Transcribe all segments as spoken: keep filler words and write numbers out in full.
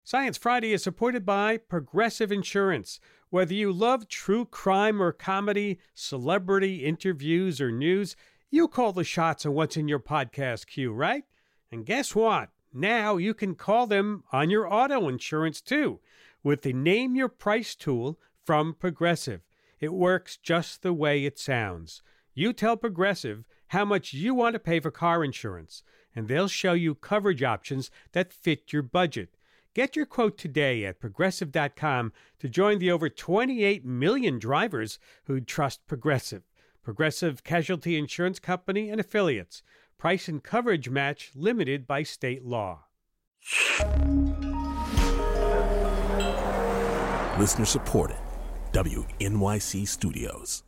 Science Friday is supported by Progressive Insurance. Whether you love true crime or comedy, celebrity interviews or news, you call the shots on what's in your podcast queue, right? And guess what? Now you can call them on your auto insurance too with the Name Your Price tool from Progressive. It works just the way it sounds. You tell Progressive how much you want to pay for car insurance, and they'll show you coverage options that fit your budget. Get your quote today at progressive dot com to join the over twenty-eight million drivers who trust Progressive. Progressive Casualty Insurance Company and Affiliates. Price and coverage match limited by state law. Listener supported. W N Y C Studios.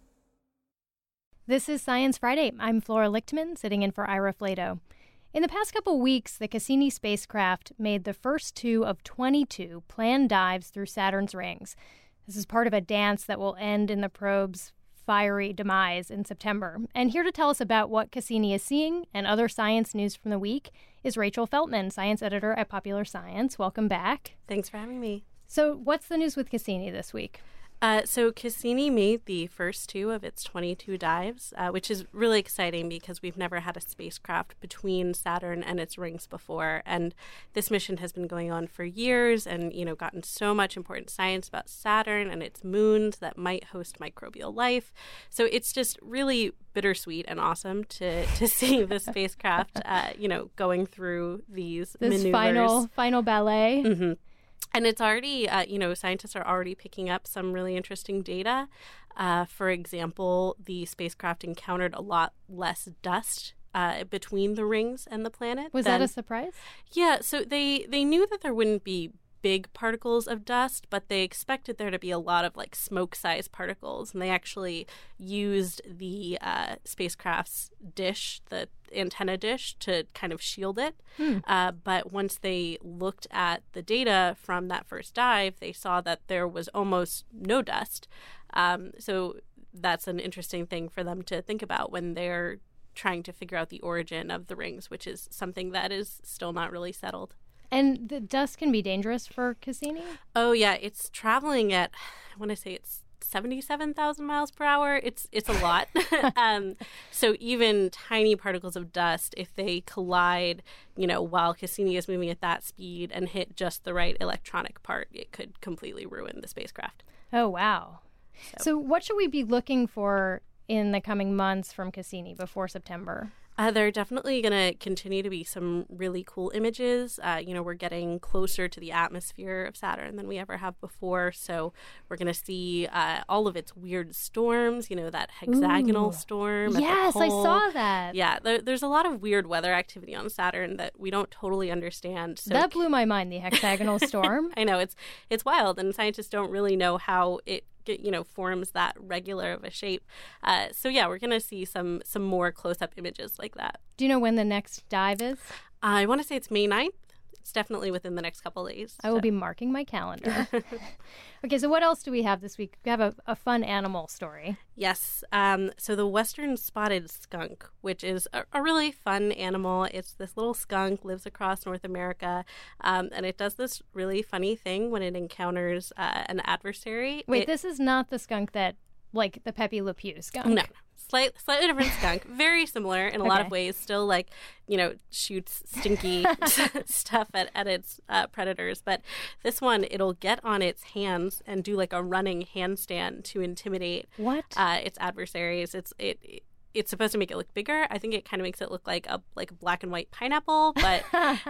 This is Science Friday. I'm Flora Lichtman, sitting in for Ira Flato. In the past couple weeks, the Cassini spacecraft made the first two of twenty-two planned dives through Saturn's rings. This is part of a dance that will end in the probe's fiery demise in September. And here to tell us about what Cassini is seeing and other science news from the week is Rachel Feltman, science editor at Popular Science. Welcome back. Thanks for having me. So what's the news with Cassini this week? Uh, so Cassini made the first two of its twenty-two dives, uh, which is really exciting because we've never had a spacecraft between Saturn and its rings before. And this mission has been going on for years and, you know, gotten so much important science about Saturn and its moons that might host microbial life. So it's just really bittersweet and awesome to, to see the spacecraft, uh, you know, going through these this maneuvers. final, final ballet. Mm-hmm. And it's already, uh, you know, scientists are already picking up some really interesting data. Uh, for example, the spacecraft encountered a lot less dust uh, between the rings and the planet. Was than, that a surprise? Yeah, so they, they knew that there wouldn't be big particles of dust, but they expected there to be a lot of like smoke-sized particles. And they actually used the uh, spacecraft's dish, the antenna dish, to kind of shield it. Hmm. Uh, but once they looked at the data from that first dive, they saw that there was almost no dust. Um, so that's an interesting thing for them to think about when they're trying to figure out the origin of the rings, which is something that is still not really settled. And the dust can be dangerous for Cassini? Oh, yeah. It's traveling at, I want to say it's seventy-seven thousand miles per hour. It's it's a lot. um, so even tiny particles of dust, if they collide, you know, while Cassini is moving at that speed and hit just the right electronic part, it could completely ruin the spacecraft. Oh, wow. So, so what should we be looking for in the coming months from Cassini before September? Uh, there are definitely going to continue to be some really cool images. Uh, you know, we're getting closer to the atmosphere of Saturn than we ever have before. So we're going to see uh, all of its weird storms, you know, that hexagonal Ooh. storm. Yes, at the I pole. saw that. Yeah, there, there's a lot of weird weather activity on Saturn that we don't totally understand. So that blew my mind, the hexagonal storm. I know, it's it's wild, and scientists don't really know how it you know, forms that regular of a shape. Uh, so yeah, we're going to see some some more close-up images like that. Do you know when the next dive is? Uh, I want to say it's May ninth. It's definitely within the next couple of days. I will so. be marking my calendar. Okay, so what else do we have this week? We have a, a fun animal story. Yes. Um, so the western spotted skunk, which is a, a really fun animal. It's this little skunk, lives across North America, um, and it does this really funny thing when it encounters uh, an adversary. Wait, it, this is not the skunk that, like the Pepe Le Pew skunk? No. Slight, slightly different skunk, very similar in a okay. lot of ways, still like, you know, shoots stinky stuff at, at its uh, predators. But this one, it'll get on its hands and do like a running handstand to intimidate what? Uh, its adversaries. It's it. it It's supposed to make it look bigger. I think it kind of makes it look like a like a black and white pineapple, but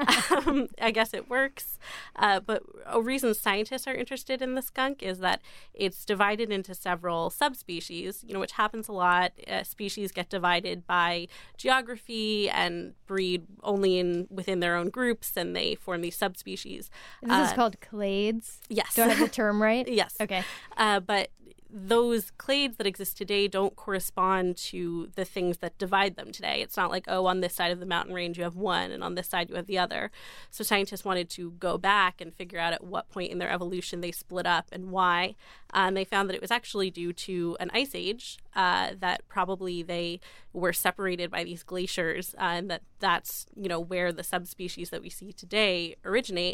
um, I guess it works. Uh, but a reason scientists are interested in the skunk is that it's divided into several subspecies, you know, which happens a lot. Uh, species get divided by geography and breed only in within their own groups, and they form these subspecies. This uh, is called clades? Yes. Do I have the term right? Yes. Okay. Uh, but those clades that exist today don't correspond to the things that divide them today. It's not like, oh, on this side of the mountain range you have one, and on this side you have the other. So scientists wanted to go back and figure out at what point in their evolution they split up and why. Uh, and they found that it was actually due to an ice age, uh, that probably they were separated by these glaciers, uh, and that that's, you know, where the subspecies that we see today originate.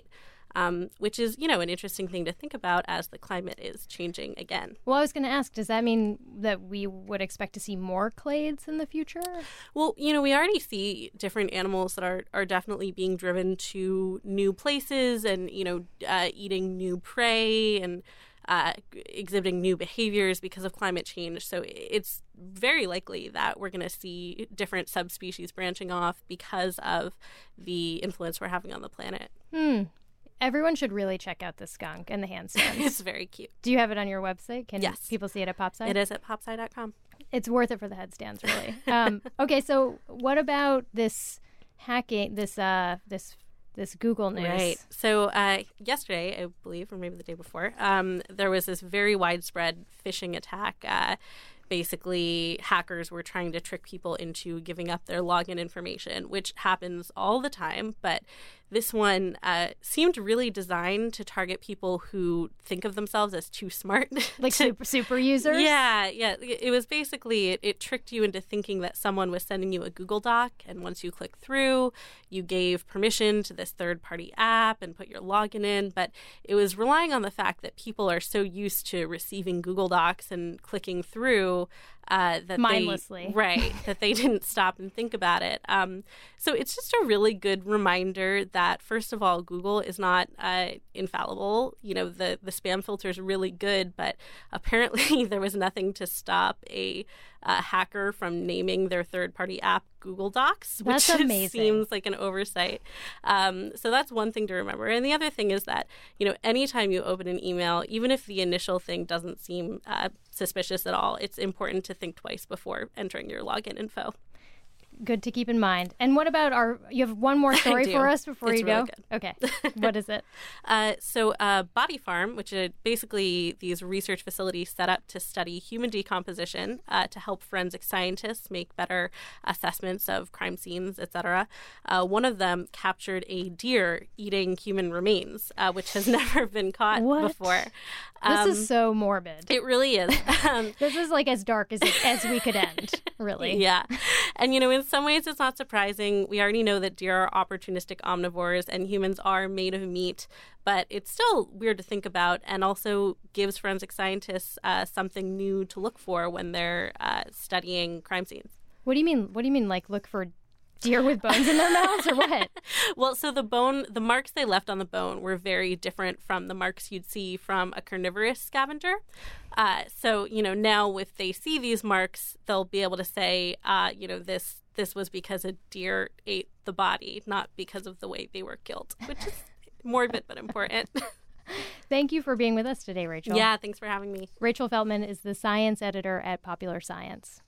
um, which is, you know, an interesting thing to think about as the climate is changing again. Well, I was going to ask, does that mean that we would expect to see more clades in the future? Well, you know, we already see different animals that are, are definitely being driven to new places and, you know, uh, eating new prey and uh, exhibiting new behaviors because of climate change. So it's very likely that we're going to see different subspecies branching off because of the influence we're having on the planet. Hmm. Everyone should really check out the skunk and the handstands. It's very cute. Do you have it on your website? Can yes. people see it at PopSci? It is at popsci dot com. It's worth it for the headstands, really. um, okay, so what about this hacking, this uh, this this Google news? Right. So uh, yesterday, I believe, or maybe the day before, um, there was this very widespread phishing attack. Uh, Basically, hackers were trying to trick people into giving up their login information, which happens all the time. But this one uh, seemed really designed to target people who think of themselves as too smart. Like to, super, super users? Yeah, yeah. It was basically, it, it tricked you into thinking that someone was sending you a Google Doc. And once you click through, you gave permission to this third-party app and put your login in. But it was relying on the fact that people are so used to receiving Google Docs and clicking through Uh, that mindlessly, they, right? That they didn't stop and think about it. Um, so it's just a really good reminder that, first of all, Google is not uh, infallible. You know, the the spam filter is really good, but apparently there was nothing to stop a uh, hacker from naming their third-party app Google Docs, which that's amazing. Seems like an oversight. Um, so that's one thing to remember. And the other thing is that, you know, anytime you open an email, even if the initial thing doesn't seem uh, suspicious at all, it's important to think twice before entering your login info. Good to keep in mind. And what about our, you have one more story for us before it's you really go? Good. Okay. What is it? uh, so uh, Body Farm, which is basically these research facilities set up to study human decomposition uh, to help forensic scientists make better assessments of crime scenes, et cetera. Uh, one of them captured a deer eating human remains, uh, which has never been caught what? before. This Um, is so morbid. It really is. Um, this is like as dark as, it, as we could end, really. Yeah. And, you know, in some ways it's not surprising. We already know that deer are opportunistic omnivores and humans are made of meat, but it's still weird to think about and also gives forensic scientists uh, something new to look for when they're uh, studying crime scenes. What do you mean? What do you mean, like, look for deer with bones in their mouths or what? Well, so the bone, the marks they left on the bone were very different from the marks you'd see from a carnivorous scavenger. Uh, so, you know, now if they see these marks, they'll be able to say, uh, you know, this this was because a deer ate the body, not because of the way they were killed, which is morbid but important. Thank you for being with us today, Rachel. Yeah, thanks for having me. Rachel Feltman is the science editor at Popular Science.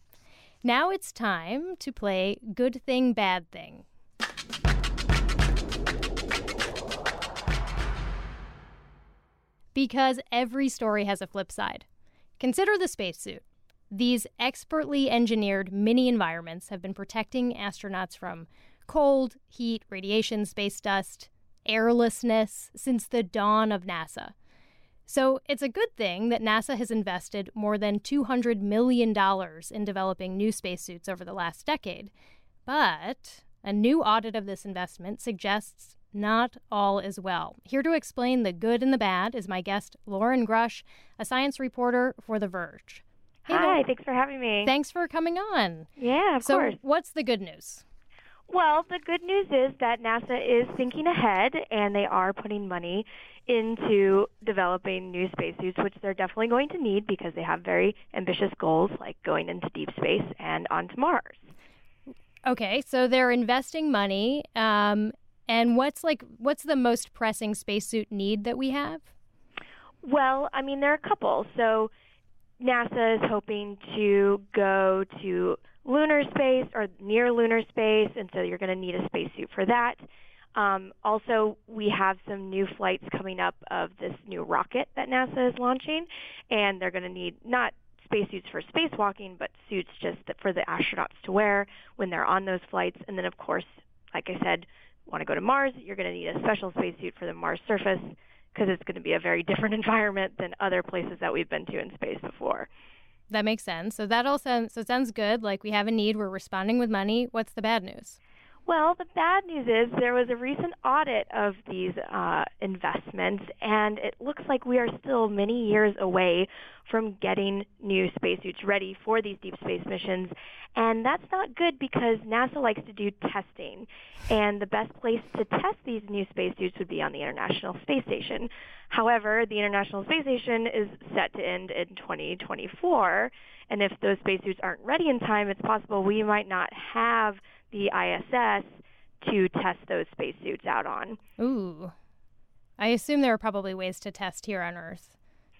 Now it's time to play Good Thing, Bad Thing. Because every story has a flip side. Consider the spacesuit. These expertly engineered mini environments have been protecting astronauts from cold, heat, radiation, space dust, airlessness since the dawn of NASA. So it's a good thing that NASA has invested more than two hundred million dollars in developing new spacesuits over the last decade. But a new audit of this investment suggests not all is well. Here to explain the good and the bad is my guest, Lauren Grush, a science reporter for The Verge. Hey, Hi, Lauren. thanks for having me. Thanks for coming on. Yeah, of so course. What's the good news? Well, the good news is that NASA is thinking ahead, and they are putting money into developing new spacesuits, which they're definitely going to need because they have very ambitious goals like going into deep space and onto Mars. Okay, so they're investing money. Um, and what's like what's the most pressing spacesuit need that we have? Well, I mean, there are a couple. So NASA is hoping to go to lunar space or near lunar space, and so you're going to need a spacesuit for that. Um, also, we have some new flights coming up of this new rocket that NASA is launching, and they're going to need not spacesuits for spacewalking, but suits just for the astronauts to wear when they're on those flights. And then, of course, like I said, want to go to Mars, you're going to need a special spacesuit for the Mars surface because it's going to be a very different environment than other places that we've been to in space before. That makes sense. So that all sounds, so it sounds good. Like we have a need. We're responding with money. What's the bad news? Well, the bad news is there was a recent audit of these uh, investments, and it looks like we are still many years away from getting new spacesuits ready for these deep space missions. And that's not good because NASA likes to do testing. And the best place to test these new spacesuits would be on the International Space Station. However, the International Space Station is set to end in twenty twenty-four. And if those spacesuits aren't ready in time, it's possible we might not have the I S S to test those spacesuits out on. Ooh. I assume there are probably ways to test here on Earth.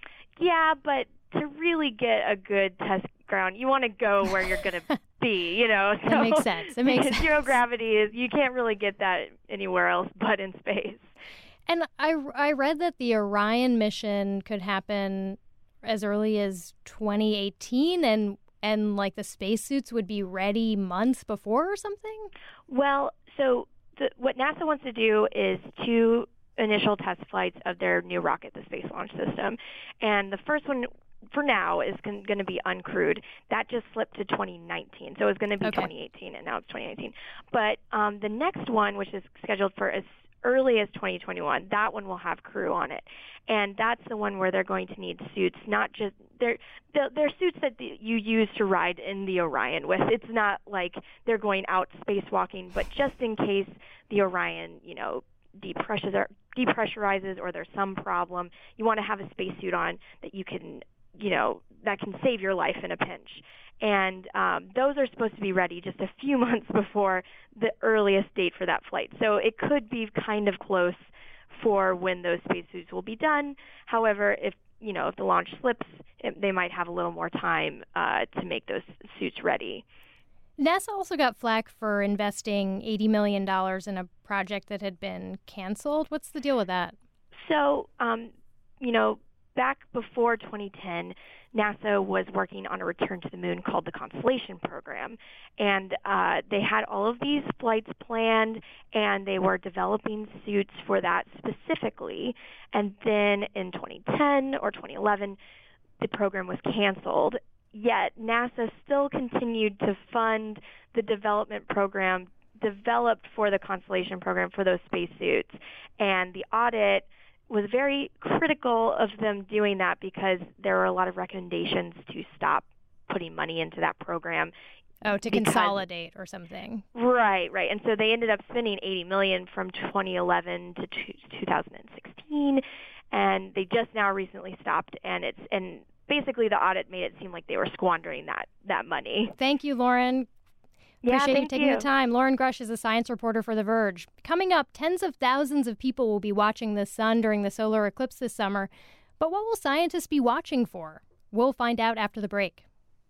Yeah, but to really get a good test ground, you want to go where you're going to be, you know. So, that makes sense. It makes sense. Zero gravity is, you can't really get that anywhere else but in space. And I, I read that the Orion mission could happen as early as twenty eighteen, and and like the spacesuits would be ready months before or something? Well, so the, what NASA wants to do is two initial test flights of their new rocket, the Space Launch System. And the first one, for now, is going to be uncrewed. That just slipped to twenty nineteen. So it was going to be okay. twenty eighteen, and now it's twenty nineteen. But um, the next one, which is scheduled for as early as twenty twenty-one, that one will have crew on it. And that's the one where they're going to need suits, not just they're they're, they're suits that the, you use to ride in the Orion with. It's not like they're going out spacewalking, but just in case the Orion, you know, depressurize, depressurizes or there's some problem, you want to have a spacesuit on that you can, you know, that can save your life in a pinch. And um, those are supposed to be ready just a few months before the earliest date for that flight. So it could be kind of close for when those spacesuits will be done. However, if you know if the launch slips, it, they might have a little more time uh, to make those suits ready. NASA also got flack for investing eighty million dollars in a project that had been canceled. What's the deal with that? So, um, you know, back before twenty ten, NASA was working on a return to the moon called the Constellation program. And uh, they had all of these flights planned, and they were developing suits for that specifically. And then in twenty ten or twenty eleven, the program was canceled. Yet NASA still continued to fund the development program developed for the Constellation program for those spacesuits. And the audit was very critical of them doing that because there were a lot of recommendations to stop putting money into that program. Oh, to because, consolidate or something. Right, right. And so they ended up spending eighty million dollars from twenty eleven to two thousand sixteen, and they just now recently stopped. And it's and basically the audit made it seem like they were squandering that that money. Thank you, Lauren. Yeah, Appreciate thank you taking you. the time. Lauren Grush is a science reporter for The Verge. Coming up, tens of thousands of people will be watching the sun during the solar eclipse this summer. But what will scientists be watching for? We'll find out after the break.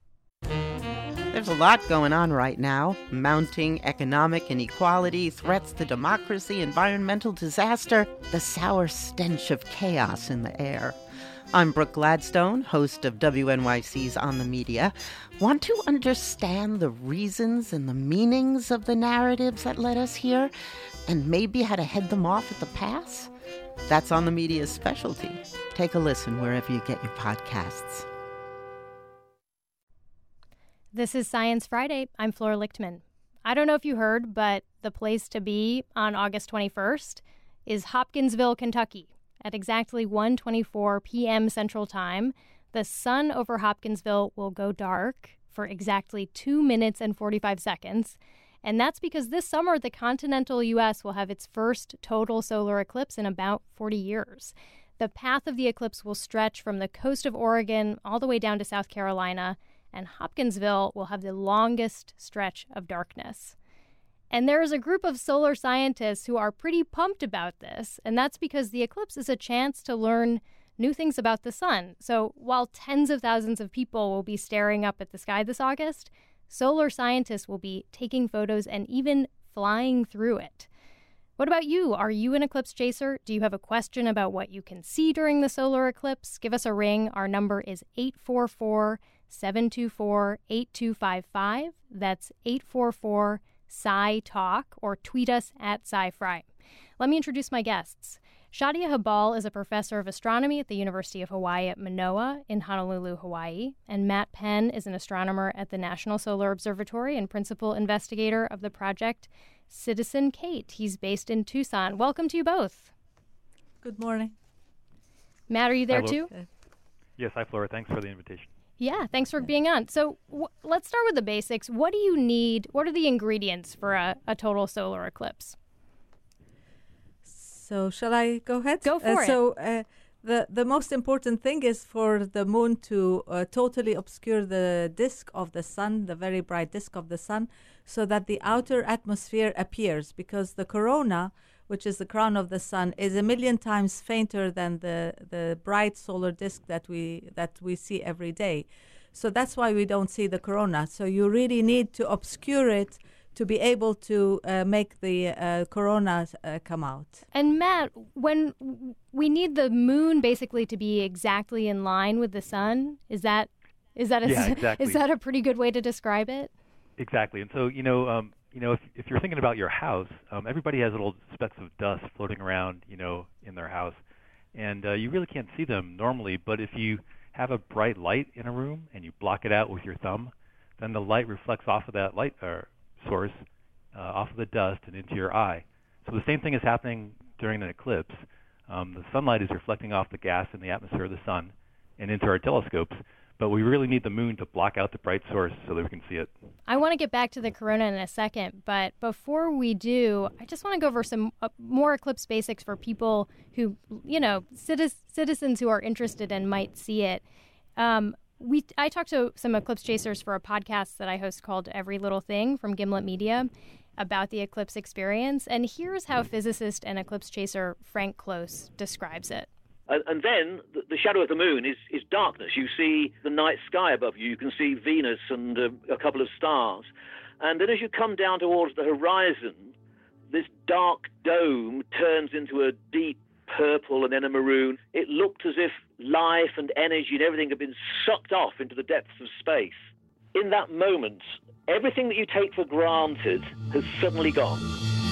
There's a lot going on right now. Mounting economic inequality, threats to democracy, environmental disaster, the sour stench of chaos in the air. I'm Brooke Gladstone, host of W N Y C's On the Media. Want to understand the reasons and the meanings of the narratives that led us here, and maybe how to head them off at the pass? That's On the Media's specialty. Take a listen wherever you get your podcasts. This is Science Friday. I'm Flora Lichtman. I don't know if you heard, but the place to be on August twenty-first is Hopkinsville, Kentucky. At exactly one twenty-four p.m. Central Time, the sun over Hopkinsville will go dark for exactly two minutes and forty-five seconds. And that's because this summer, the continental U S will have its first total solar eclipse in about forty years. The path of the eclipse will stretch from the coast of Oregon all the way down to South Carolina, and Hopkinsville will have the longest stretch of darkness. And there is a group of solar scientists who are pretty pumped about this, and that's because the eclipse is a chance to learn new things about the sun. So while tens of thousands of people will be staring up at the sky this August, solar scientists will be taking photos and even flying through it. What about you? Are you an eclipse chaser? Do you have a question about what you can see during the solar eclipse? Give us a ring. Our number is eight four four, seven two four, eight two five five. That's eight four four, Sci-Talk, or tweet us at SciFri. Let me introduce my guests. Shadia Habal is a professor of astronomy at the University of Hawaii at Manoa in Honolulu, Hawaii. And Matt Penn is an astronomer at the National Solar Observatory and principal investigator of the project Citizen Kate. He's based in Tucson. Welcome to you both. Good morning. Matt, are you there Hello. too? Okay. Yes, hi, Flora. Thanks for the invitation. Yeah, thanks for being on. So w- let's start with the basics. What do you need? What are the ingredients for a, a total solar eclipse? So shall I go ahead? Go for uh, it. So uh, the the most important thing is for the moon to uh, totally obscure the disk of the sun, the very bright disk of the sun, so that the outer atmosphere appears. Because the corona, which is the crown of the sun, is a million times fainter than the the bright solar disk that we that we see every day. So that's why we don't see the corona. So you really need to obscure it to be able to uh, make the uh, corona uh, come out. And Matt, when w- we need the moon basically to be exactly in line with the sun, is that is that a, Yeah, exactly. is that a pretty good way to describe it? Exactly. And so, you know, um, you know, if, if you're thinking about your house, um, everybody has little specks of dust floating around, you know, in their house. And uh, you really can't see them normally, but if you have a bright light in a room and you block it out with your thumb, then the light reflects off of that light uh, source, uh, off of the dust and into your eye. So the same thing is happening during an eclipse. Um, the sunlight is reflecting off the gas in the atmosphere of the sun and into our telescopes, but we really need the moon to block out the bright source so that we can see it. I want to get back to the corona in a second, but before we do, I just want to go over some uh, more eclipse basics for people who, you know, citi- citizens who are interested and might see it. Um, we I talked to some eclipse chasers for a podcast that I host called Every Little Thing from Gimlet Media about the eclipse experience, and here's how physicist and eclipse chaser Frank Close describes it. And, and then the, the shadow of the moon is, is darkness. You see the night sky above you. You can see Venus and uh, a couple of stars. And then as you come down towards the horizon, this dark dome turns into a deep purple and then a maroon. It looked as if life and energy and everything had been sucked off into the depths of space. In that moment, everything that you take for granted has suddenly gone.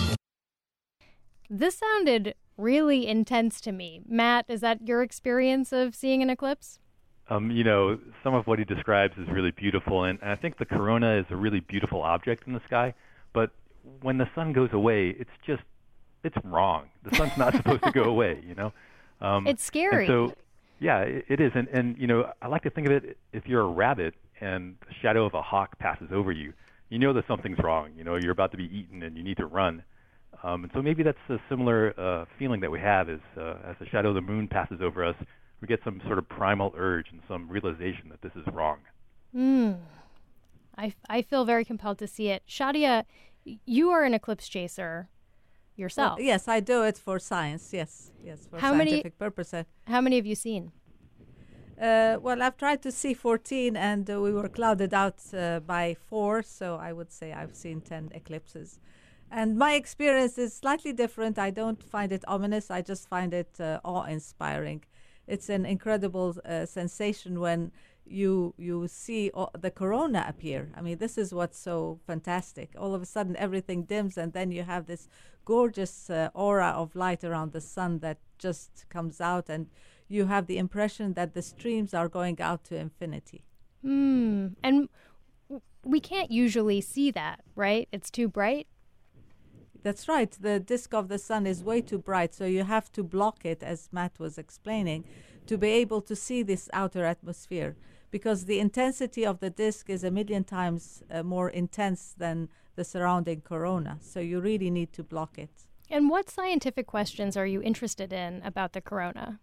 This sounded really intense to me. Matt, is that your experience of seeing an eclipse? Um, you know, some of what he describes is really beautiful, and, and I think the corona is a really beautiful object in the sky, but when the sun goes away, it's just, it's wrong. The sun's not supposed to go away, you know? Um, It's scary. And so, yeah, it, it is, and, and, you know, I like to think of it, if you're a rabbit and the shadow of a hawk passes over you, you know that something's wrong. You know, you're about to be eaten and you need to run. Um, and so maybe that's a similar uh, feeling that we have is uh, as the shadow of the moon passes over us, we get some sort of primal urge and some realization that this is wrong. Mm. I, I feel very compelled to see it. Shadia, you are an eclipse chaser yourself. Well, yes, I do it for science. Yes, yes, for How many- scientific purposes. How many have you seen? Uh, well, I've tried to see fourteen, and uh, we were clouded out uh, by four, so I would say I've seen ten eclipses. And my experience is slightly different. I don't find it ominous. I just find it uh, awe-inspiring. It's an incredible uh, sensation when you you see o- the corona appear. I mean, this is what's so fantastic. All of a sudden, everything dims, and then you have this gorgeous uh, aura of light around the sun that just comes out, and you have the impression that the streams are going out to infinity. Hmm. And w- we can't usually see that, right? It's too bright. That's right. The disk of the sun is way too bright, so you have to block it, as Matt was explaining, to be able to see this outer atmosphere, because the intensity of the disk is a million times uh, more intense than the surrounding corona. So you really need to block it. And what scientific questions are you interested in about the corona?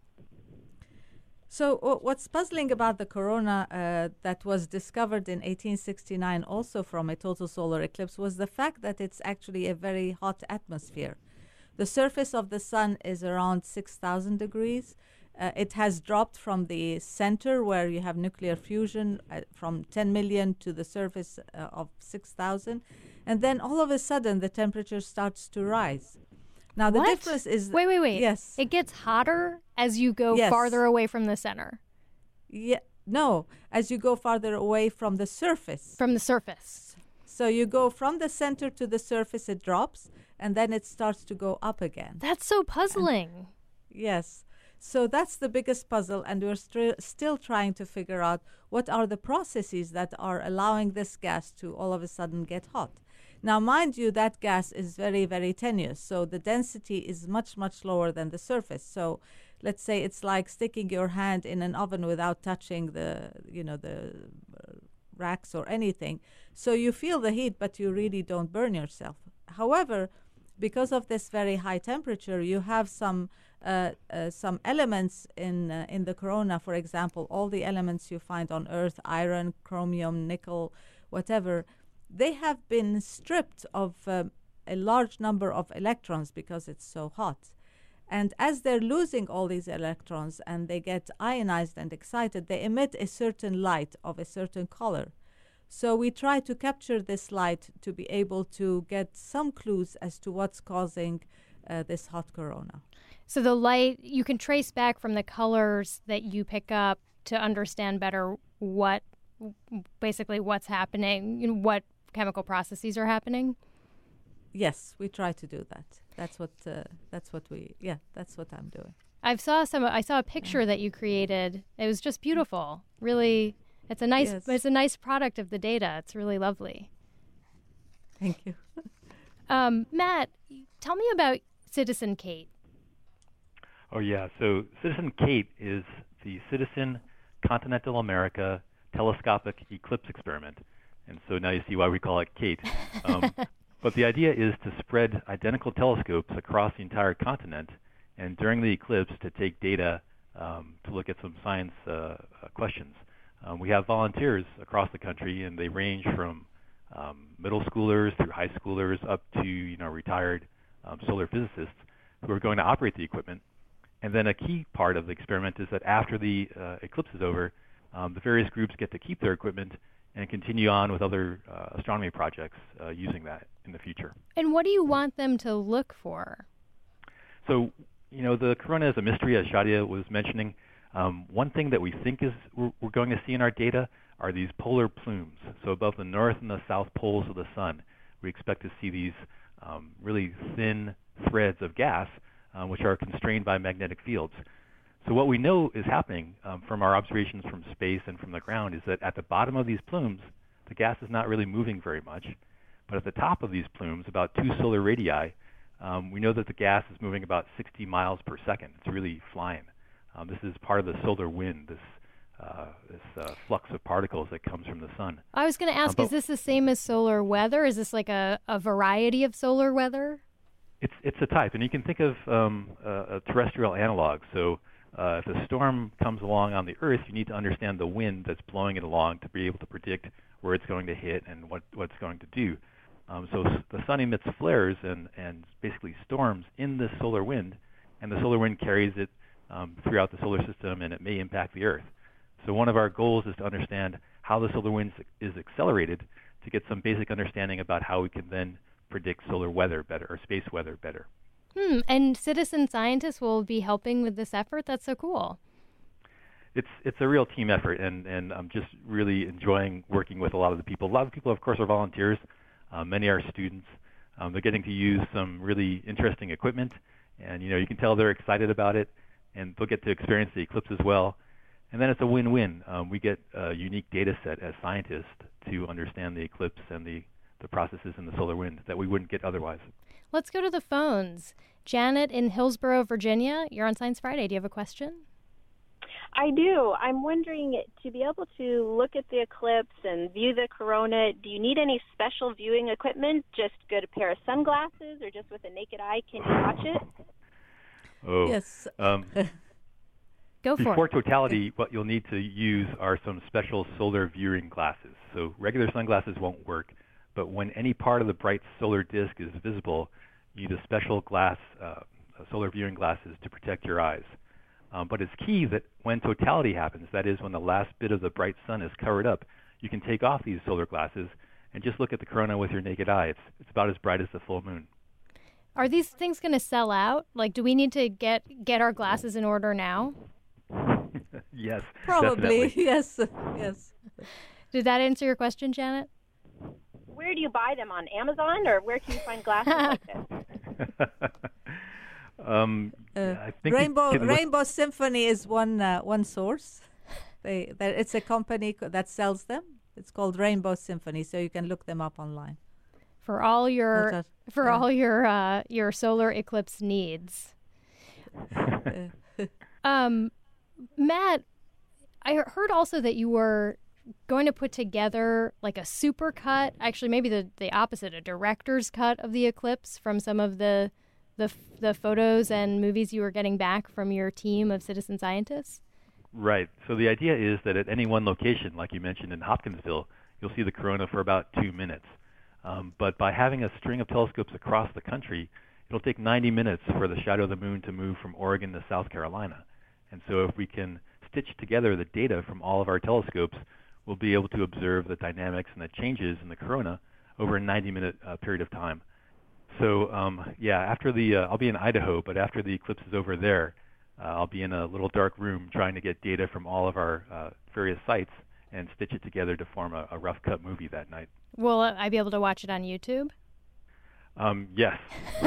So uh, what's puzzling about the corona uh, that was discovered in eighteen sixty-nine also from a total solar eclipse was the fact that it's actually a very hot atmosphere. The surface of the sun is around six thousand degrees. Uh, it has dropped from the center where you have nuclear fusion uh, from ten million to the surface uh, of six thousand. And then all of a sudden the temperature starts to rise. Now the What? difference is... Wait, wait, wait. Yes. It gets hotter as you go Yes. farther away from the center, Yeah, no, as you go farther away from the surface. from the surface. So you go from the center to the surface, it drops, and then it starts to go up again. That's so puzzling. Yes. So that's the biggest puzzle, and we're stri- still trying to figure out what are the processes that are allowing this gas to all of a sudden get hot. Now, mind you, that gas is very, very tenuous, so the density is much, much lower than the surface. So let's say it's like sticking your hand in an oven without touching the, you know, the uh, racks or anything. So you feel the heat, but you really don't burn yourself. However, because of this very high temperature, you have some uh, uh, some elements in uh, in the corona. For example, all the elements you find on Earth, iron, chromium, nickel, whatever, they have been stripped of um, a large number of electrons because it's so hot. And as they're losing all these electrons and they get ionized and excited, they emit a certain light of a certain color. So we try to capture this light to be able to get some clues as to what's causing uh, this hot corona. So the light, you can trace back from the colors that you pick up to understand better what, basically what's happening, you know, what chemical processes are happening? Yes, we try to do that. That's what, uh, that's what we, yeah, that's what I'm doing. I saw some, I saw a picture that you created. It was just beautiful. Really, it's a nice, Yes. it's a nice product of the data. It's really lovely. Thank you. Um, Matt, tell me about Citizen Kate. Oh, yeah. So Citizen Kate is the Citizen Continental America Telescopic Eclipse Experiment. And so now you see why we call it Kate. Um, but the idea is to spread identical telescopes across the entire continent, and during the eclipse to take data um, to look at some science uh, uh, questions. Um, we have volunteers across the country, and they range from um, middle schoolers through high schoolers up to you know retired um, solar physicists who are going to operate the equipment. And then a key part of the experiment is that after the uh, eclipse is over, um, the various groups get to keep their equipment and continue on with other uh, astronomy projects uh, using that in the future. And what do you want them to look for? So, you know, the corona is a mystery, as Shadia was mentioning. Um, one thing that we think is we're, we're going to see in our data are these polar plumes. So above the north and the south poles of the sun, we expect to see these um, really thin threads of gas, uh, which are constrained by magnetic fields. So what we know is happening um, from our observations from space and from the ground is that at the bottom of these plumes, the gas is not really moving very much. But at the top of these plumes, about two solar radii, um, we know that the gas is moving about sixty miles per second. It's really flying. Um, this is part of the solar wind, this uh, this uh, flux of particles that comes from the sun. I was going to ask, Um, is this the same as solar weather? Is this like a, a variety of solar weather? It's it's a type, and you can think of um, a, a terrestrial analog. So uh, if a storm comes along on the Earth, you need to understand the wind that's blowing it along to be able to predict where it's going to hit and what, what it's going to do. Um, so s- the sun emits flares and, and basically storms in this solar wind, and the solar wind carries it um, throughout the solar system, and it may impact the Earth. So one of our goals is to understand how the solar wind is accelerated to get some basic understanding about how we can then predict solar weather better or space weather better. Hmm. And citizen scientists will be helping with this effort? That's so cool. It's it's a real team effort, and, and I'm just really enjoying working with a lot of the people. A lot of people, of course, are volunteers. Uh, many are students. Um, they're getting to use some really interesting equipment, and you know you can tell they're excited about it, and they'll get to experience the eclipse as well. And then it's a win-win. Um, we get a unique data set as scientists to understand the eclipse and the, the processes in the solar wind that we wouldn't get otherwise. Let's go to the phones. Janet in Hillsborough, Virginia, you're on Science Friday. Do you have a question? I do. I'm wondering, to be able to look at the eclipse and view the corona, do you need any special viewing equipment? Just get a pair of sunglasses, or just with a naked eye, can you watch it? Oh, Yes. Um, Go for Before it. totality, what you'll need to use are some special solar viewing glasses. So regular sunglasses won't work, but when any part of the bright solar disk is visible, you need a special glass, uh, solar viewing glasses to protect your eyes. Um, but it's key that when totality happens, that is when the last bit of the bright sun is covered up, you can take off these solar glasses and just look at the corona with your naked eye. It's, it's about as bright as the full moon. Are these things going to sell out? Like, do we need to get get our glasses in order now? Yes, Probably, definitely. yes, yes. Did that answer your question, Janet? Where do you buy them, on Amazon, or where can you find glasses like this? um, Uh, I think you Rainbow can look- Rainbow Symphony is one uh, one source. They, they it's a company co- that sells them. It's called Rainbow Symphony, so you can look them up online. for all your That's right. for Yeah. all your uh, your solar eclipse needs. um, Matt, I heard also that you were going to put together like a super cut, actually maybe the, the opposite, a director's cut of the eclipse from some of the, the the photos and movies you were getting back from your team of citizen scientists. Right. So the idea is that at any one location, like you mentioned in Hopkinsville, you'll see the corona for about two minutes. Um, but by having a string of telescopes across the country, it'll take ninety minutes for the shadow of the moon to move from Oregon to South Carolina. And so if we can stitch together the data from all of our telescopes, we'll be able to observe the dynamics and the changes in the corona over a ninety-minute uh, period of time. So um, yeah, after the uh, I'll be in Idaho, but after the eclipse is over there, uh, I'll be in a little dark room trying to get data from all of our uh, various sites and stitch it together to form a, a rough cut movie that night. Will I be able to watch it on YouTube? Um, yes.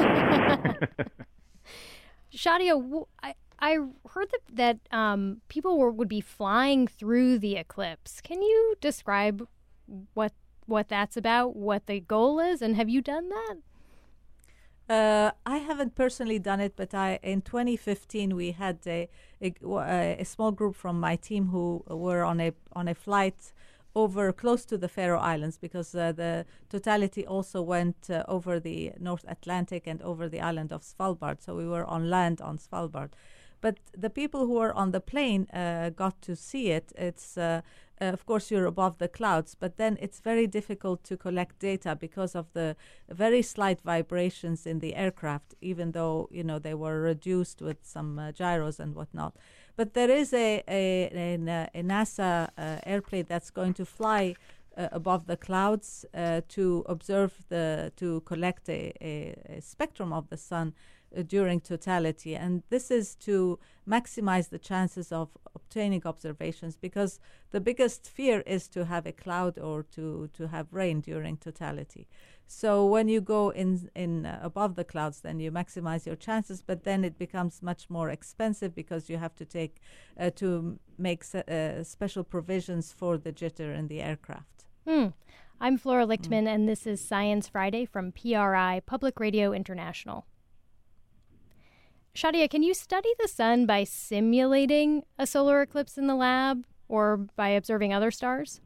Shadia, w- I, I heard that, that um, people were, would be flying through the eclipse. Can you describe what what that's about, what the goal is, and have you done that? Uh, I haven't personally done it, but I in twenty fifteen we had a a, a small group from my team who were on a on a flight over close to the Faroe Islands, because uh, the totality also went uh, over the North Atlantic and over the island of Svalbard. So we were on land on Svalbard. But the people who were on the plane uh, got to see it. It's, uh, uh, of course, you're above the clouds, but then it's very difficult to collect data because of the very slight vibrations in the aircraft, even though, you know, they were reduced with some uh, gyros and whatnot. But there is a, a, a, a NASA uh, airplane that's going to fly uh, above the clouds uh, to observe the, to collect a, a, a spectrum of the sun Uh, during totality, and this is to maximize the chances of obtaining observations, because the biggest fear is to have a cloud or to to have rain during totality. So when you go in in uh, above the clouds, then you maximize your chances, but then it becomes much more expensive because you have to take uh, to make se- uh, special provisions for the jitter in the aircraft. Hmm. I'm Flora Lichtman, mm. and this is Science Friday from P R I, Public Radio International. Shadia, can you study the sun by simulating a solar eclipse in the lab or by observing other stars?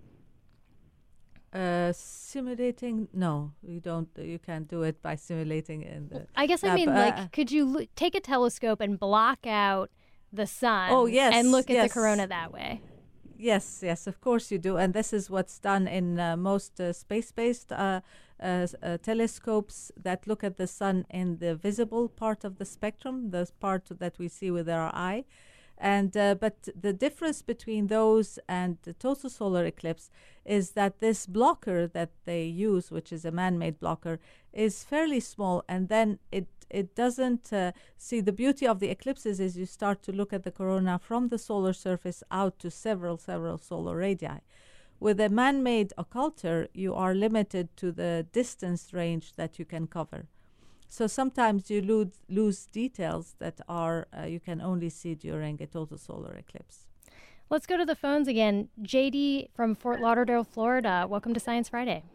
Uh, simulating? No, you don't. You can't do it by simulating in the. I guess lab. I mean, uh, like, could you l- take a telescope and block out the sun? Oh, yes, and look at yes. the corona that way? Yes, yes, of course you do, and this is what's done in uh, most uh, space-based uh, uh, uh, telescopes that look at the sun in the visible part of the spectrum, the part that we see with our eye. And uh, but the difference between those and the total solar eclipse is that this blocker that they use, which is a man-made blocker, is fairly small, and then it it doesn't uh, see the beauty of the eclipses is you start to look at the corona from the solar surface out to several several solar radii. With a man-made occulter, you are limited to the distance range that you can cover. So sometimes you lose, lose details that are uh, you can only see during a total solar eclipse. Let's go to the phones again. J D from Fort Lauderdale, Florida. Welcome to Science Friday.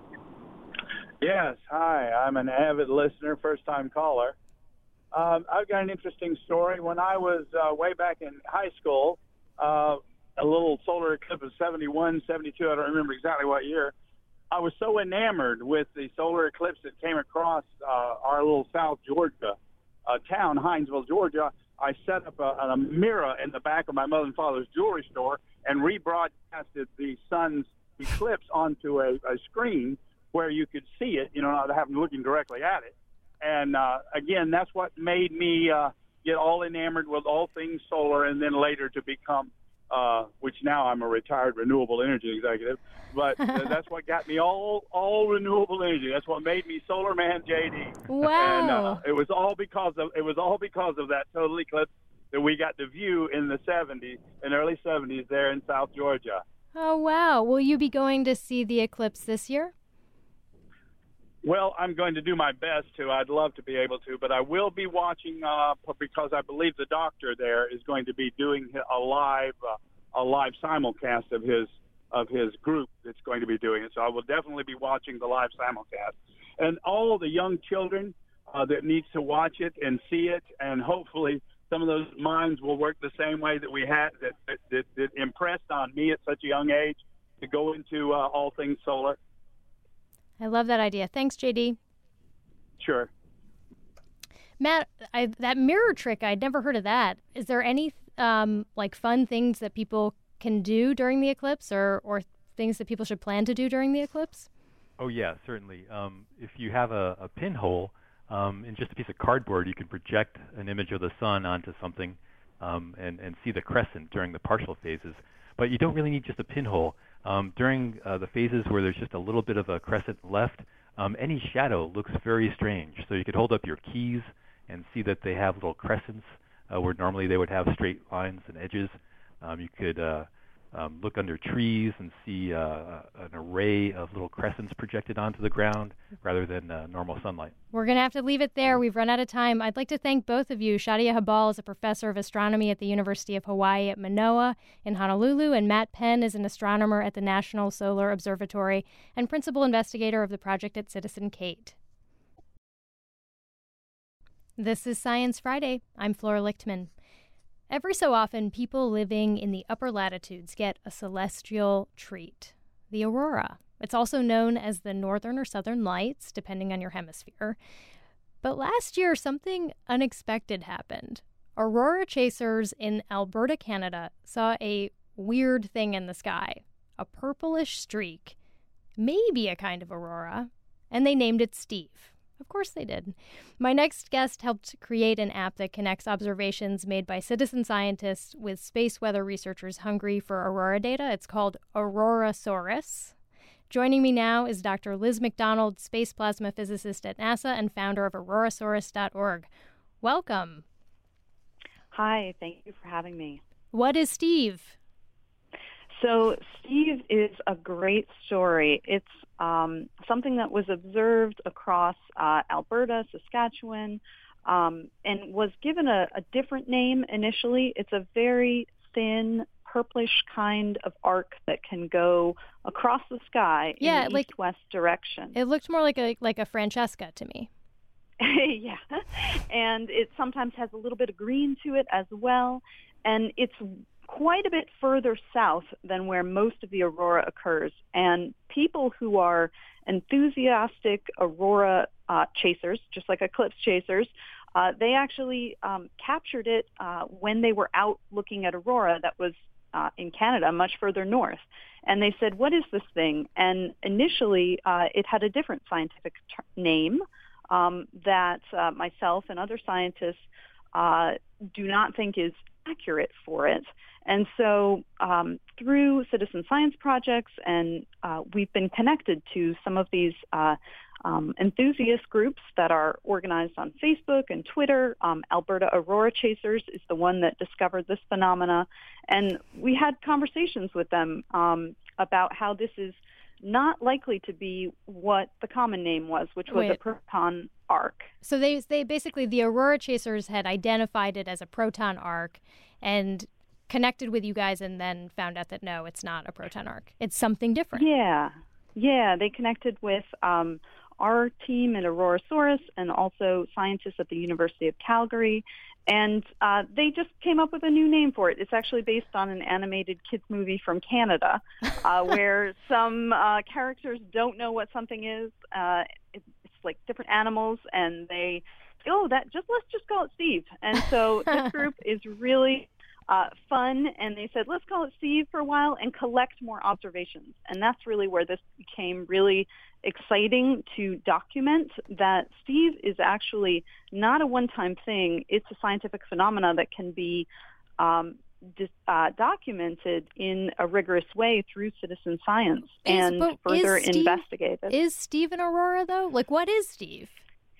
Yes, hi. I'm an avid listener, first-time caller. Um, I've got an interesting story. When I was uh, way back in high school, uh, a little solar eclipse of seventy-one, seventy-two, I don't remember exactly what year, I was so enamored with the solar eclipse that came across uh, our little South Georgia uh, town, Hinesville, Georgia. I set up a, a mirror in the back of my mother and father's jewelry store and rebroadcasted the sun's eclipse onto a, a screen where you could see it, you know, not having looking directly at it. And, uh, again, that's what made me uh, get all enamored with all things solar, and then later to become, uh, which now I'm a retired renewable energy executive, but uh, that's what got me all all renewable energy. That's what made me Solar Man J D. Wow. And uh, it was all because of it was all because of that total eclipse that we got to view in the seventies, in early seventies there in South Georgia. Oh, wow. Will you be going to see the eclipse this year? Well, I'm going to do my best to. I'd love to be able to, but I will be watching uh, because I believe the doctor there is going to be doing a live, uh, a live simulcast of his of his group that's going to be doing it. So I will definitely be watching the live simulcast. And all the young children uh, that needs to watch it and see it, and hopefully some of those minds will work the same way that we had, that, that, that, that impressed on me at such a young age to go into uh, all things solar. I love that idea. Thanks, J D. Sure. Matt, I, that mirror trick, I'd never heard of that. Is there any um, like fun things that people can do during the eclipse, or, or things that people should plan to do during the eclipse? Oh, yeah, certainly. Um, if you have a, a pinhole um, in just a piece of cardboard, you can project an image of the sun onto something um, and, and see the crescent during the partial phases. But you don't really need just a pinhole. Um, during uh, the phases where there's just a little bit of a crescent left, um, any shadow looks very strange. So you could hold up your keys and see that they have little crescents uh, where normally they would have straight lines and edges. Um, you could uh, um, look under trees and see uh, an array of little crescents projected onto the ground rather than uh, normal sunlight. We're going to have to leave it there. We've run out of time. I'd like to thank both of you. Shadia Habal is a professor of astronomy at the University of Hawaii at Manoa in Honolulu, and Matt Penn is an astronomer at the National Solar Observatory and principal investigator of the project at Citizen Kate. This is Science Friday. I'm Flora Lichtman. Every so often, people living in the upper latitudes get a celestial treat, the aurora. It's also known as the northern or southern lights, depending on your hemisphere. But last year, something unexpected happened. Aurora chasers in Alberta, Canada, saw a weird thing in the sky, a purplish streak, maybe a kind of aurora, and they named it Steve. Of course they did. My next guest helped create an app that connects observations made by citizen scientists with space weather researchers hungry for aurora data. It's called Aurorasaurus. Joining me now is Doctor Liz McDonald, space plasma physicist at NASA and founder of Aurorasaurus dot org. Welcome. Hi, thank you for having me. What is Steve? So Steve is a great story. It's um, something that was observed across uh, Alberta, Saskatchewan, um, and was given a, a different name initially. It's a very thin, purplish kind of arc that can go across the sky yeah, in the like, east-west direction. It looked more like a like a Francesca to me. Yeah, and it sometimes has a little bit of green to it as well, and it's quite a bit further south than where most of the aurora occurs. And people who are enthusiastic aurora uh, chasers, just like eclipse chasers, uh, they actually um, captured it uh, when they were out looking at aurora that was uh, in Canada, much further north. And they said, what is this thing? And initially, uh, it had a different scientific ter- name um, that uh, myself and other scientists uh, do not think is accurate for it. And so um, through citizen science projects, and uh, we've been connected to some of these uh, um, enthusiast groups that are organized on Facebook and Twitter. Um, Alberta Aurora Chasers is the one that discovered this phenomena. And we had conversations with them um, about how this is not likely to be what the common name was, which was Wait. a proton arc. So they they basically, the Aurora Chasers had identified it as a proton arc and connected with you guys and then found out that no, it's not a proton arc. It's something different. Yeah. Yeah, they connected with um, our team at Aurorasaurus and also scientists at the University of Calgary. And uh, they just came up with a new name for it. It's actually based on an animated kids movie from Canada uh, where some uh, characters don't know what something is. Uh, it, it's like different animals, and they say, oh, that just let's just call it Steve. And so this group is really uh, fun, and they said, let's call it Steve for a while and collect more observations. And that's really where this became really exciting to document, that Steve is actually not a one-time thing. It's a scientific phenomena that can be um, dis, uh, documented in a rigorous way through citizen science Is, and further Steve, investigated. Is Steve an aurora, though? Like, what is Steve?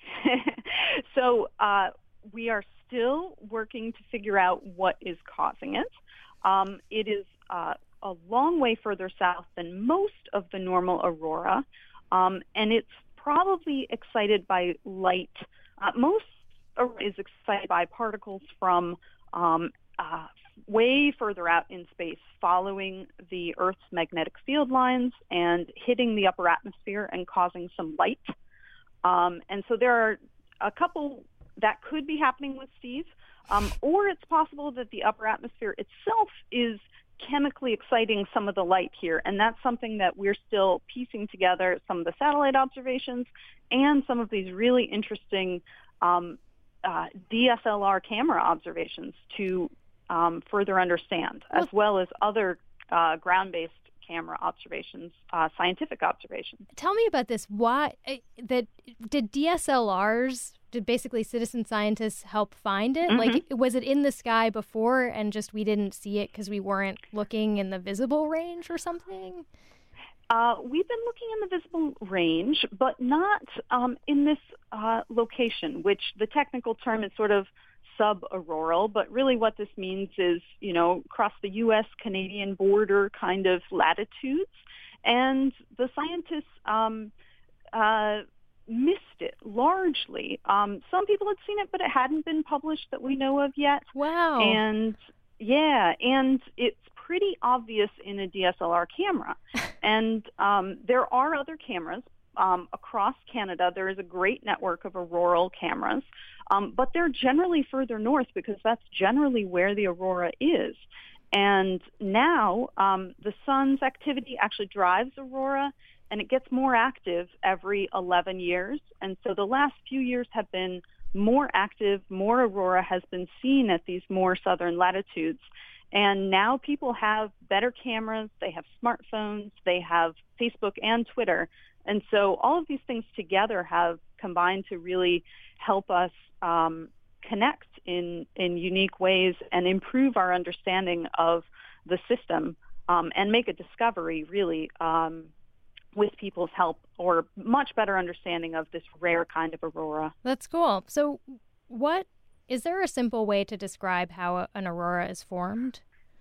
so uh, we are still working to figure out what is causing it. Um, it is uh, a long way further south than most of the normal aurora. Um, and it's probably excited by light. Uh, most is excited by particles from um, uh, way further out in space, following the Earth's magnetic field lines and hitting the upper atmosphere and causing some light. Um, and so there are a couple that could be happening with Steve, um, or it's possible that the upper atmosphere itself is chemically exciting some of the light here, and that's something that we're still piecing together, some of the satellite observations and some of these really interesting um, uh, D S L R camera observations to um, further understand, as well as other uh, ground-based camera observations, uh, scientific observations. Tell me about this. Why that did D S L Rs? Did basically citizen scientists help find it? Mm-hmm. Like, was it in the sky before and just we didn't see it because we weren't looking in the visible range or something? Uh, we've been looking in the visible range, but not um, in this uh, location, which the technical term is sort of sub-auroral, but really what this means is, you know, across the U S Canadian border kind of latitudes. And the scientists um, uh, missed it largely. Um, some people had seen it, but it hadn't been published that we know of yet. Wow. And yeah, and it's pretty obvious in a D S L R camera. And um, there are other cameras um, across Canada. There is a great network of auroral cameras, um, but they're generally further north because that's generally where the aurora is. And now um, the sun's activity actually drives aurora, and it gets more active every eleven years. And so the last few years have been more active, more aurora has been seen at these more southern latitudes. And now people have better cameras, they have smartphones, they have Facebook and Twitter. And so all of these things together have combined to really help us um, connect in, in unique ways and improve our understanding of the system um, and make a discovery, really, um, with people's help, or much better understanding of this rare kind of aurora. That's cool. So what, is there a simple way to describe how an aurora is formed?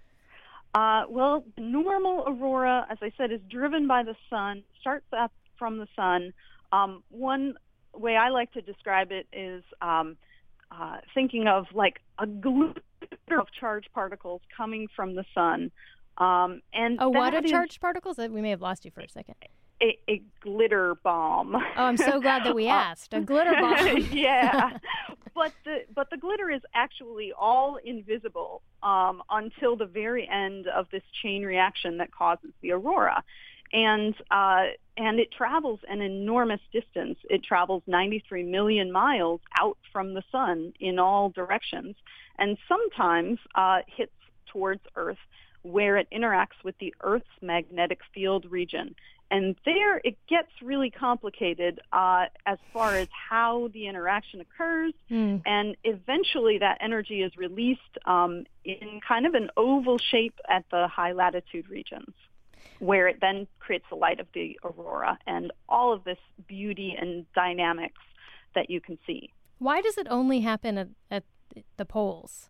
Uh, well, normal aurora, as I said, is driven by the sun, starts up from the sun. Um, one way I like to describe it is um, uh, thinking of like a glitter of charged particles coming from the sun. Um, and a what of is, charged particles? We may have lost you for a second. A, a glitter bomb. Oh, I'm so glad that we asked. A glitter bomb. Yeah, but the but the glitter is actually all invisible um, until the very end of this chain reaction that causes the aurora, and uh, and it travels an enormous distance. It travels ninety-three million miles out from the sun in all directions, and sometimes uh, hits towards Earth, where it interacts with the Earth's magnetic field region. And there it gets really complicated uh, as far as how the interaction occurs. Mm. And eventually that energy is released um, in kind of an oval shape at the high latitude regions, where it then creates the light of the aurora and all of this beauty and dynamics that you can see. Why does it only happen at, at the poles?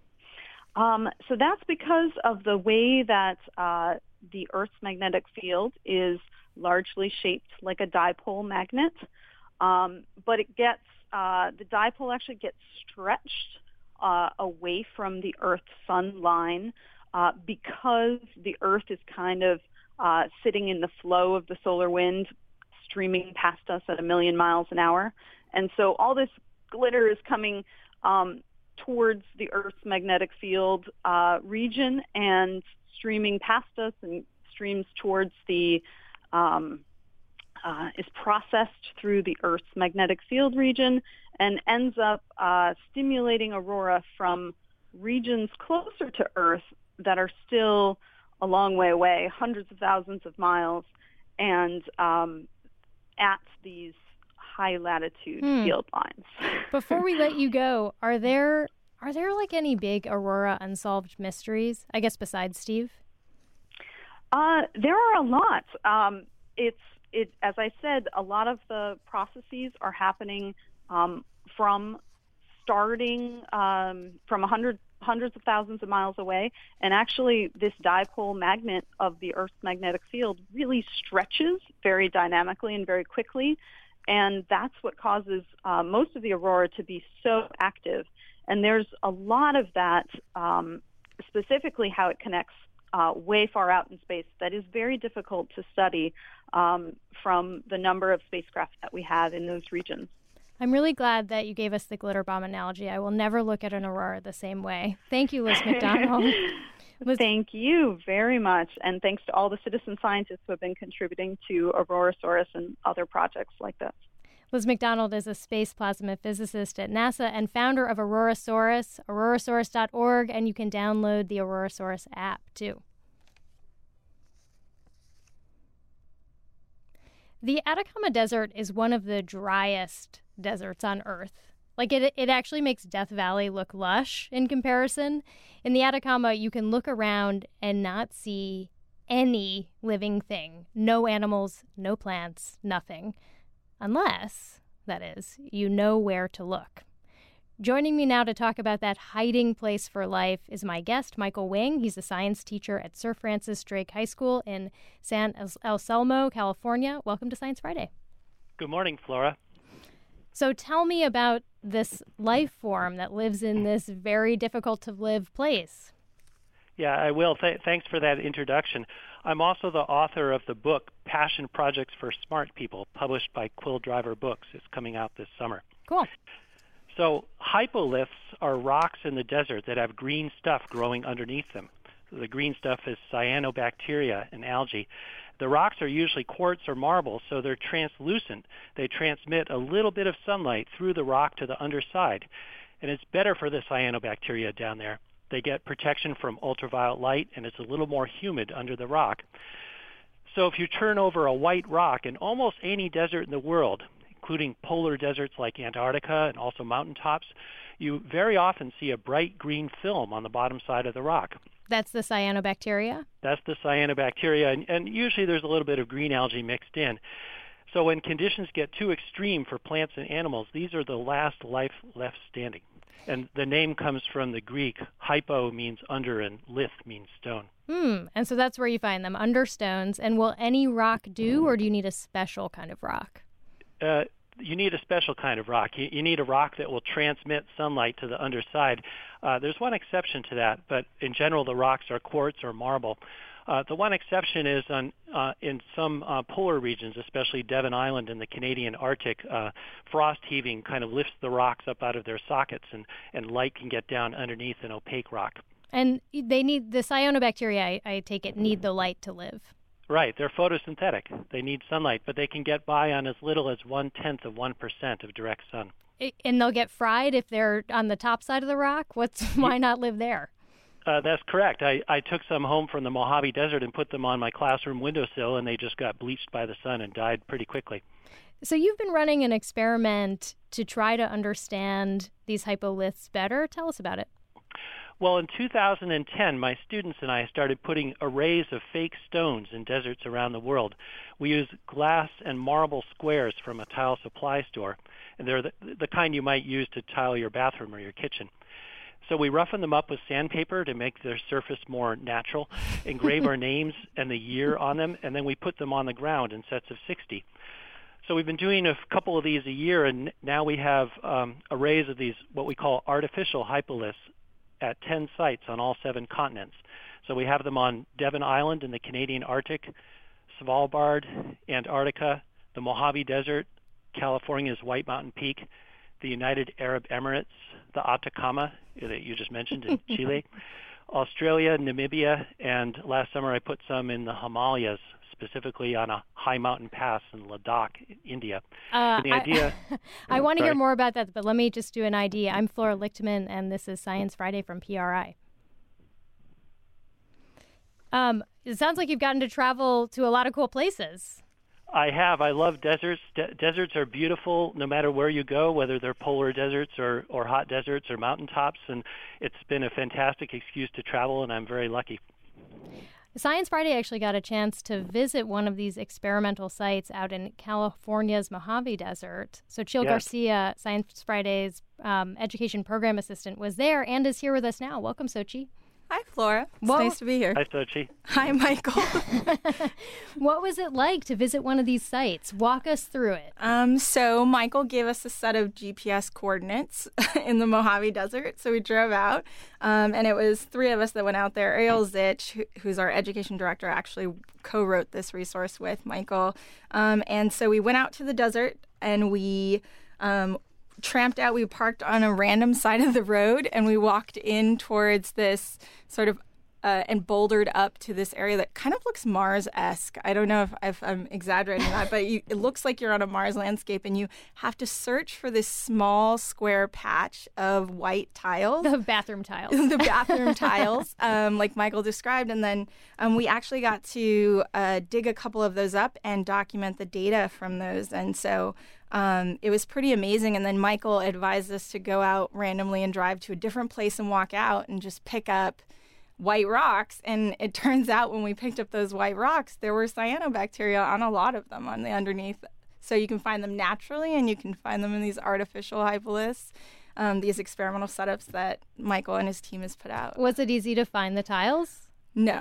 Um, so that's because of the way that uh, the Earth's magnetic field is largely shaped like a dipole magnet, um, but it gets uh, the dipole actually gets stretched uh, away from the Earth-Sun line uh, because the Earth is kind of uh, sitting in the flow of the solar wind, streaming past us at a million miles an hour, and so all this glitter is coming Um, towards the Earth's magnetic field uh, region and streaming past us and streams towards the, um, uh, is processed through the Earth's magnetic field region and ends up uh, stimulating aurora from regions closer to Earth that are still a long way away, hundreds of thousands of miles, and um, at these high latitude hmm. field lines. Before we let you go, are there are there like any big aurora unsolved mysteries? I guess besides Steve. Uh, there are a lot. Um, it's it as I said, a lot of the processes are happening um, from starting um, from a hundred hundreds of thousands of miles away, and actually this dipole magnet of the Earth's magnetic field really stretches very dynamically and very quickly. And that's what causes uh, most of the aurora to be so active. And there's a lot of that um, specifically how it connects uh, way far out in space that is very difficult to study um, from the number of spacecraft that we have in those regions. I'm really glad that you gave us the glitter bomb analogy. I will never look at an aurora the same way. Thank you, Liz McDonald. Liz- Thank you very much, and thanks to all the citizen scientists who have been contributing to Aurorasaurus and other projects like this. Liz McDonald is a space plasma physicist at NASA and founder of Aurorasaurus, aurorasaurus dot org, and you can download the Aurorasaurus app, too. The Atacama Desert is one of the driest deserts on Earth. Like, it it actually makes Death Valley look lush in comparison. In the Atacama, you can look around and not see any living thing. No animals, no plants, nothing. Unless, that is, you know where to look. Joining me now to talk about that hiding place for life is my guest, Michael Wing. He's a science teacher at Sir Francis Drake High School in San Anselmo, California. Welcome to Science Friday. Good morning, Flora. So tell me about this life form that lives in this very difficult to live place. Yeah, I will. Th- thanks for that introduction. I'm also the author of the book Passion Projects for Smart People, published by Quill Driver Books. It's coming out this summer. Cool. So hypoliths are rocks in the desert that have green stuff growing underneath them. The green stuff is cyanobacteria and algae. The rocks are usually quartz or marble, so they're translucent. They transmit a little bit of sunlight through the rock to the underside, and it's better for the cyanobacteria down there. They get protection from ultraviolet light, and it's a little more humid under the rock. So if you turn over a white rock in almost any desert in the world, including polar deserts like Antarctica and also mountaintops, you very often see a bright green film on the bottom side of the rock. That's the cyanobacteria? That's the cyanobacteria, and, and usually there's a little bit of green algae mixed in. So when conditions get too extreme for plants and animals, these are the last life left standing. And the name comes from the Greek. Hypo means under and lith means stone. Hmm, and so that's where you find them, under stones. And will any rock do, or do you need a special kind of rock? Uh, you need a special kind of rock. You, you need a rock that will transmit sunlight to the underside. Uh, there's one exception to that, but in general the rocks are quartz or marble. Uh, the one exception is on uh, in some uh, polar regions, especially Devon Island in the Canadian Arctic, uh, frost heaving kind of lifts the rocks up out of their sockets, and, and light can get down underneath an opaque rock. And they need, the cyanobacteria, I, I take it, need the light to live. Right, they're photosynthetic. They need sunlight, but they can get by on as little as one-tenth of one percent of direct sun. And they'll get fried if they're on the top side of the rock? What's why not live there? Uh, that's correct. I, I took some home from the Mojave Desert and put them on my classroom windowsill, and they just got bleached by the sun and died pretty quickly. So you've been running an experiment to try to understand these hypoliths better. Tell us about it. Well, in two thousand ten, my students and I started putting arrays of fake stones in deserts around the world. We use glass and marble squares from a tile supply store, and they're the, the kind you might use to tile your bathroom or your kitchen. So we roughen them up with sandpaper to make their surface more natural, engrave our names and the year on them, and then we put them on the ground in sets of sixty. So we've been doing a couple of these a year, and now we have um, arrays of these, what we call artificial hypoliths, at ten sites on all seven continents. So we have them on Devon Island in the Canadian Arctic, Svalbard, Antarctica, the Mojave Desert, California's White Mountain Peak, the United Arab Emirates, the Atacama that you just mentioned in Chile, Australia, Namibia, and last summer I put some in the Himalayas, specifically on a high mountain pass in Ladakh, India. Uh, the idea, I, I want to sorry. hear more about that, but let me just do an I D. I'm Flora Lichtman, and this is Science Friday from P R I. Um, it sounds like you've gotten to travel to a lot of cool places. I have. I love deserts. De- deserts are beautiful no matter where you go, whether they're polar deserts or, or hot deserts or mountaintops, and it's been a fantastic excuse to travel, and I'm very lucky. Science Friday actually got a chance to visit one of these experimental sites out in California's Mojave Desert. So Chil Yes. Garcia, Science Friday's um, education program assistant, was there and is here with us now. Welcome, Sochi. Hi, Flora. It's What- nice to be here. Hi, Sochi. Hi, Michael. What was it like to visit one of these sites? Walk us through it. Um, so Michael gave us a set of G P S coordinates in the Mojave Desert. So we drove out, um, and it was three of us that went out there. Ariel Zich, who, who's our education director, actually co-wrote this resource with Michael. Um, and so we went out to the desert, and we um, tramped out. We parked on a random side of the road, and we walked in towards this sort of Uh, and bouldered up to this area that kind of looks Mars-esque. I don't know if, if I'm exaggerating that, but you, it looks like you're on a Mars landscape, and you have to search for this small square patch of white tiles. The bathroom tiles. the bathroom tiles, um, like Michael described. And then um, we actually got to uh, dig a couple of those up and document the data from those. And so um, it was pretty amazing. And then Michael advised us to go out randomly and drive to a different place and walk out and just pick up white rocks. And it turns out when we picked up those white rocks, there were cyanobacteria on a lot of them on the underneath. So you can find them naturally, and you can find them in these artificial hypoliths, um, these experimental setups that Michael and his team has put out. Was it easy to find the tiles? No.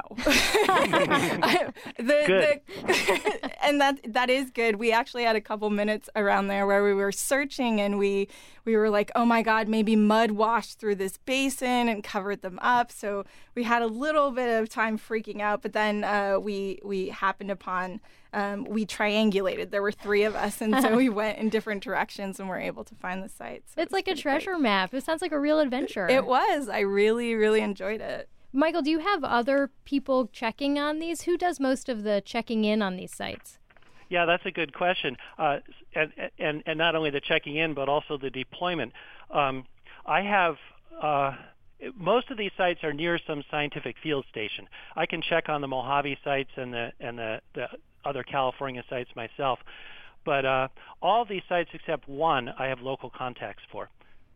I, the, Good. The, and that that is good. We actually had a couple minutes around there where we were searching, and we we were like, oh my God, maybe mud washed through this basin and covered them up. So we had a little bit of time freaking out, but then uh, we we happened upon um, we triangulated. There were three of us, and so we went in different directions and were able to find the sites. So It's like a treasure map. It sounds like a real adventure. It was. I really, really enjoyed it. Michael, do you have other people checking on these? Who does most of the checking in on these sites? Yeah, that's a good question. Uh, and, and, and not only the checking in, but also the deployment. Um, I have, uh, most of these sites are near some scientific field station. I can check on the Mojave sites and the, and the, the other California sites myself. But uh, all these sites except one I have local contacts for.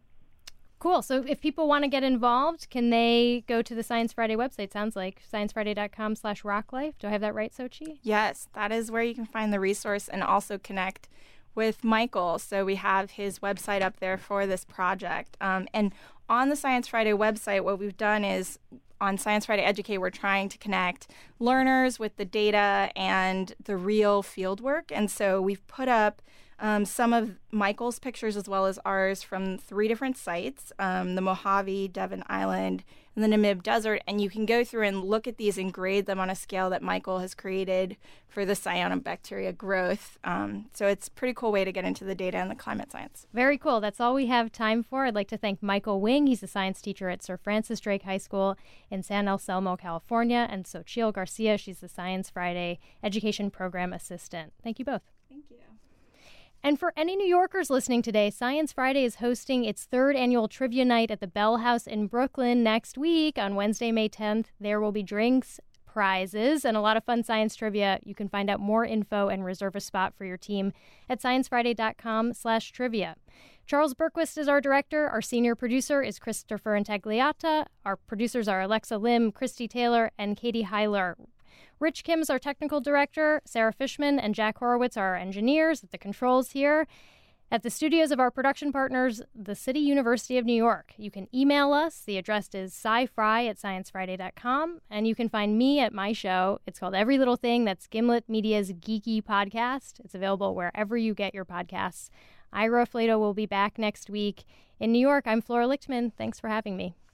Cool. So if people want to get involved, can they go to the Science Friday website? Sounds like science friday dot com slash rock life. Do I have that right, Sochi? Yes, that is where you can find the resource and also connect with Michael. So we have his website up there for this project. Um, and on the Science Friday website, what we've done is on Science Friday Educate, we're trying to connect learners with the data and the real field work. And so we've put up Um, some of Michael's pictures as well as ours from three different sites, um, the Mojave, Devon Island, and the Namib Desert. And you can go through and look at these and grade them on a scale that Michael has created for the cyanobacteria growth. Um, so it's a pretty cool way to get into the data and the climate science. Very cool. That's all we have time for. I'd like to thank Michael Wing. He's a science teacher at Sir Francis Drake High School in San Anselmo, California, and Xochitl Garcia. She's the Science Friday Education Program Assistant. Thank you both. Thank you. And for any New Yorkers listening today, Science Friday is hosting its third annual trivia night at the Bell House in Brooklyn next week on Wednesday, May tenth. There will be drinks, prizes, and a lot of fun science trivia. You can find out more info and reserve a spot for your team at science friday dot com slash trivia. Charles Berquist is our director. Our senior producer is Christopher Intagliata. Our producers are Alexa Lim, Christy Taylor, and Katie Heiler. Rich Kim is our technical director. Sarah Fishman and Jack Horowitz are our engineers at the controls here at the studios of our production partners, the City University of New York. You can email us. The address is sci-fri at science friday dot com. And you can find me at my show. It's called Every Little Thing. That's Gimlet Media's geeky podcast. It's available wherever you get your podcasts. Ira Flato will be back next week. In New York, I'm Flora Lichtman. Thanks for having me.